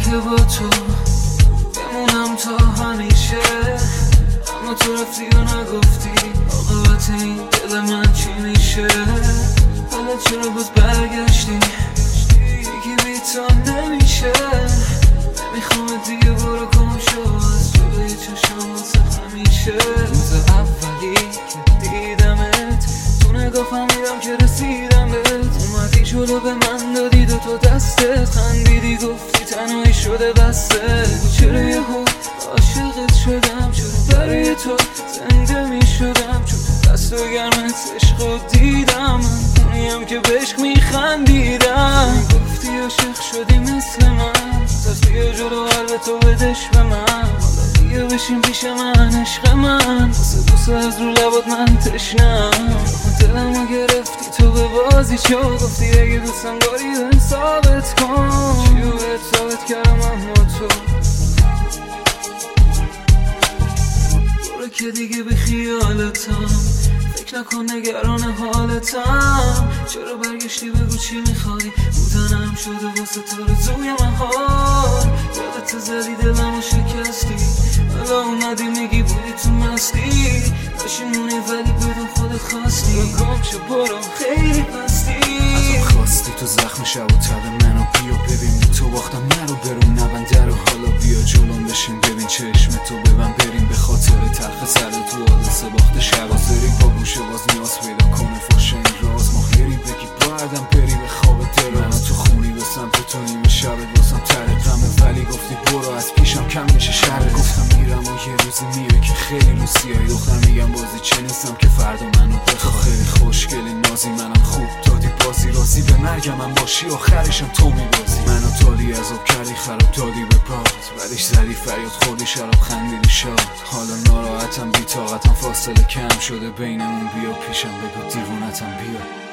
که با تو بمونم تا همیشه، اما تو رفتی و نگفتی عاقبت این دل من چی میشه. حالا چرا باز برگشتی؟ یکی بی تو نمیشه. نمیخوام دیگه برو گم شو از جلوی چشم واسه همیشه. روز اولی که دیدمت تو نگاه فهمیدم که رسیدم بهت. اومدی جلو به من دادی دوتا دستت، خندیدی گفتی تنهایی شده بسته. چرا یهو عاشقت شدم، چرا برای تو زنده می شدم، چون دست و گرمت عشق دیدم. من اونیم که بهش میخندیدم. گفتی عاشق شدی مثل من، پس بیا جلو قلب تو بدش به من. حالا بیا بشین پیش من عشق من، واسه بوسه از رو لبات من تشنم. دلمو گرفتی تو به بازی چو، گفتی اگه دوستم داری بهم ثابت کن. چیو بهت ثابت کردم اما تو برو که دیگه به خیالتم، فکر نکن نگران حالتم. چرا برگشتی بگو چی میخوای، بودنم شده واسه تو رزوی محال. یادت زدی دلمو شکستی، حالا اومدی میگی بودی تو مستی. بشینونی ولی بدون خودت خواستی، گم شو برو خیلی بستی. ازم خواستی تو زخم شب و تب منو بیا ببین تو باختم نرو برون نبنده رو. حالا بیا جلوم بشین ببین چشم تو ببن بریم، به خاطر تلخ سرد تو حادثه باخت شب. حاضری با گوشه باز نیاز پیدا کنه فاشه این راز. ماهری بگی بایدم بری به خواب دل من تو خونی به سمت تو نیمه شبت واسم ترقمه، ولی گفتی برو از پیشم کم میشه شرط. گفتم میرم و یه روزی میره که خیلی روسیایی دختر میگم بازی چه نیستم که فردا منو بخوا. خیلی خوشگلی نازی منم خوب دادی بازی، رازی به مرگم من باشی آخرشم تو میبازی. منو تالی عذاب کردی خراب دادی به پات، بعدش زدی فریاد خوردی شراب خندیدی شاد. حالا ناراحتم بی طاقتم فاصله کم شده بینمون، بیا پیشم بگو دیوونتم بیا.